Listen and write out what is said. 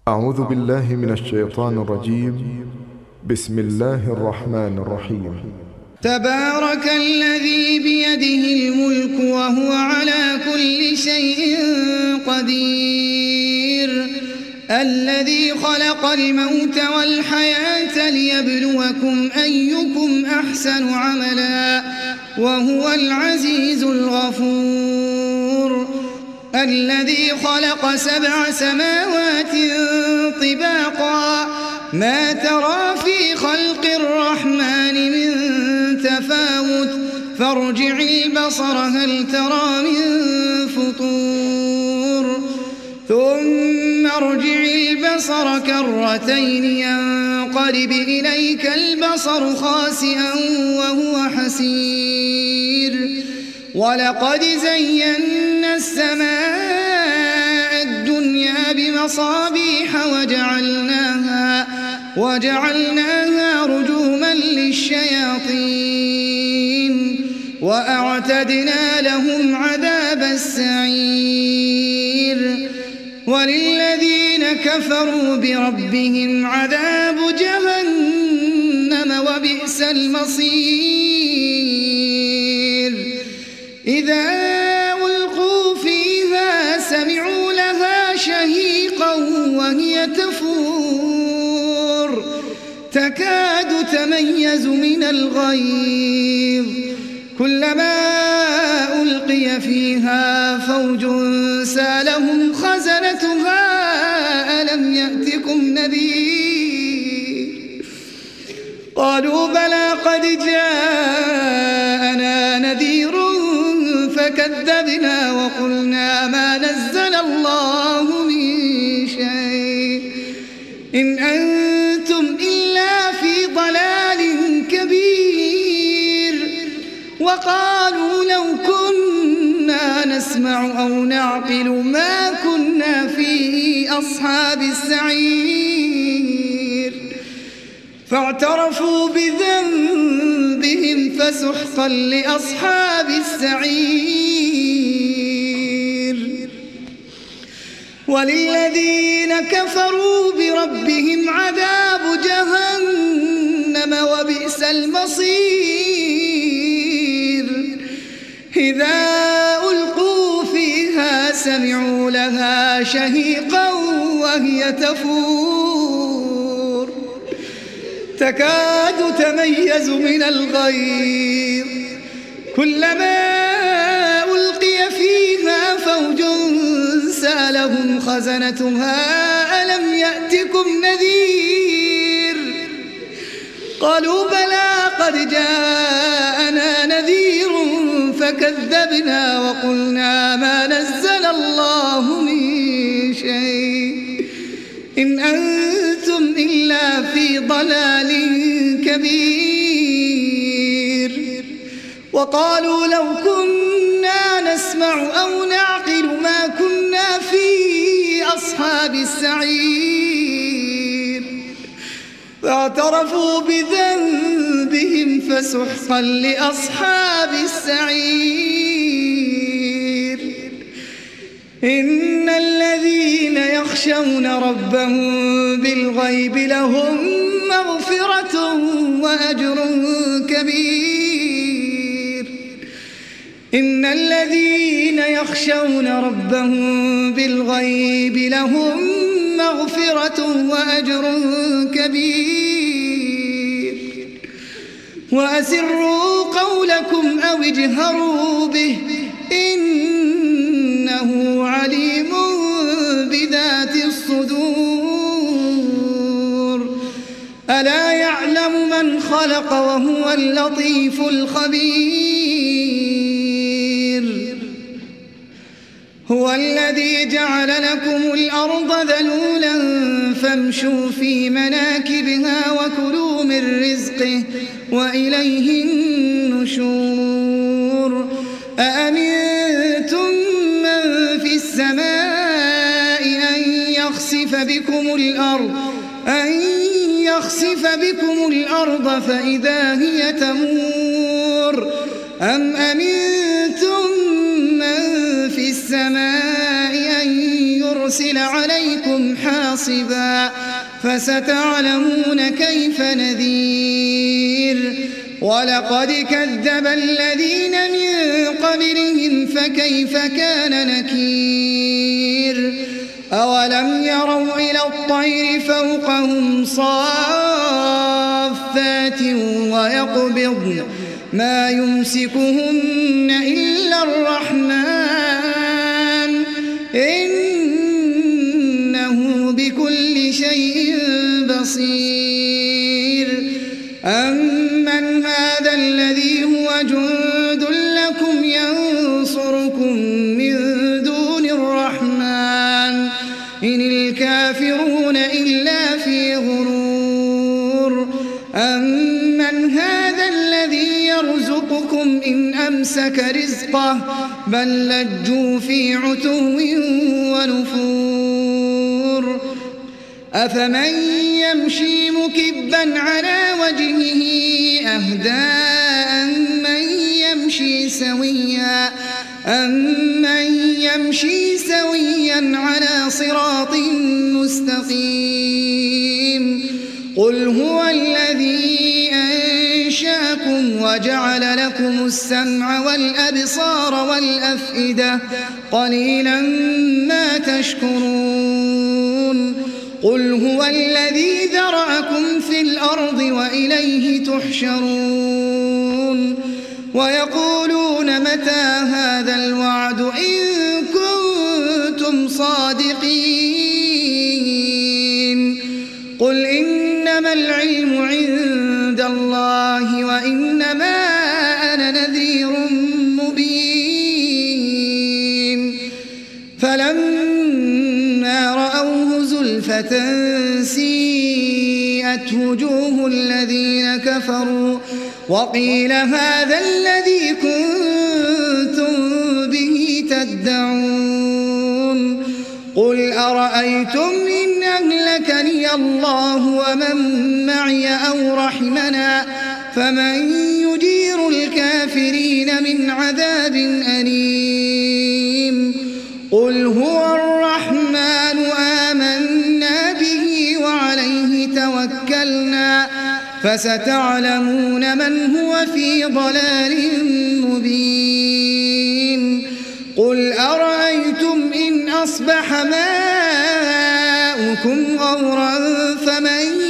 أعوذ بالله من الشيطان الرجيم. بسم الله الرحمن الرحيم. تبارك الذي بيده الملك وهو على كل شيء قدير، الذي خلق الموت والحياة ليبلوكم أيكم أحسن عملا وهو العزيز الغفور، الذي خلق 7 سماوات طباقا ما ترى في خلق الرحمن من تفاوت فارجع البصر هل ترى من فطور ثم ارجع البصر كرتين ينقلب إليك البصر خاسئا وهو حسير، ولقد زينا السماء الدنيا بمصابيح وجعلناها رجوما للشياطين وأعتدنا لهم عذاب السعير، وللذين كفروا بربهم عذاب جهنم وبئس المصير. إذا ألقوا فيها سمعوا لها شهيقا وهي تفور تكاد تميز من الغيظ، كلما ألقي فيها فوج سالهم خزنتها ألم يأتكم نذير؟ قالوا بلى قد جاءنا نذير فكذبنا وقلنا ما نزل الله من شيء إن أنتم إلا في ضلال كبير. وقالوا لو كنا نسمع أو نعقل ما كنا في أصحاب السعير، فاعترفوا بذنبهم فسحقا لأصحاب السعير. وللذين كفروا بربهم عذاب جهنم وبئس المصير. إذا ألقوا فيها سمعوا لها شهيقا وهي تفور تكاد تميز من الغيظ، كلما ألقي فيها فوج سالهم خزنتها ألم يأتكم نذير؟ قالوا بلى قد جاءنا نذير فكذبنا وقلنا ما نزل الله من شيء إن أنتم إلا في ضلال كبير. وقالوا لو كنا نسمع أو نعقل ما كنا في أصحاب السعير، فاعترفوا بذنبهم فسحقا لأصحاب السعير. إن الذين يخشون ربهم بالغيب لهم مغفرة وأجر كبير. إن الذين يخشون ربهم بالغيب لهم مغفرة وأجر كبير. وأسروا قولكم أو اجهروا به إنه عليم بذات الصدور. ألا يعلم من خلق وهو اللطيف الخبير. هو الذي جعل لكم الأرض ذلولا فامشوا في مناكبها وكلوا من رزقه وإليه النشور. أأمنتم من في السماء أن يخسف بكم الأرض فإذا هي تمور أم أمنتم من في السماء أن يرسل عليكم حاصبا فستعلمون كيف نذير ولقد كذب الذين من قبلهم فكيف كان نكير أولم يروا إلى الطير فوقهم صافات ويقبضن ما يمسكهن إلا الرحمن إنه بكل شيء بصير أمن هذا الذي هو جند لكم ينصركم من دون الرحمن إن الكافرون إلا في غرور أمن هذا الذي يرزقكم إن أمسك رزقه بل لجوا في عتو ونفور أفمن يمشي مكبا على وجهه أهدى أمن يمشي سويا على صراط مستقيم قل هو الذي أنشاكم وجعل لكم السمع والأبصار والأفئدة قليلا ما تشكرون قل هو الذي ذرأكم في الأرض وإليه تحشرون ويقولون متى هذا الوعد إن كنتم صادقين قل إنما العلم عند الله وإنما أنا نذير مبين فلما رأوه زلفة سيئت وجوه الذين كفروا وقيل هذا الذي كنتم به تدعون قل أرأيتم إن أهلكني الله ومن معي أو رحمنا فمن يجير الكافرين من عذاب أليم قل هو الرحمن آمنا به وعليه توكلنا فستعلمون من هو في ضلال مبين قل أرأيتم إن أصبح ماؤكم غورا فمن